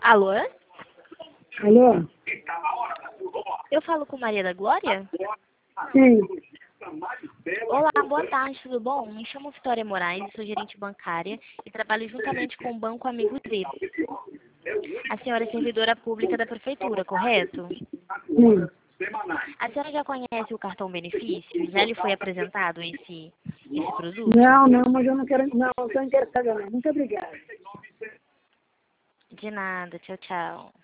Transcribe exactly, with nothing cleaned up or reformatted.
Alô? Alô? Eu falo com Maria da Glória? Sim. Olá, boa tarde, tudo bom? Me chamo Vitória Moraes, sou gerente bancária e trabalho juntamente com o Banco Amigo D. A senhora é servidora pública da prefeitura, correto? Sim. A senhora já conhece o cartão benefício? Já lhe foi apresentado esse, esse produto? Não, não, mas eu não quero, não, estou interessada não. Muito obrigada. De nada, tchau, tchau.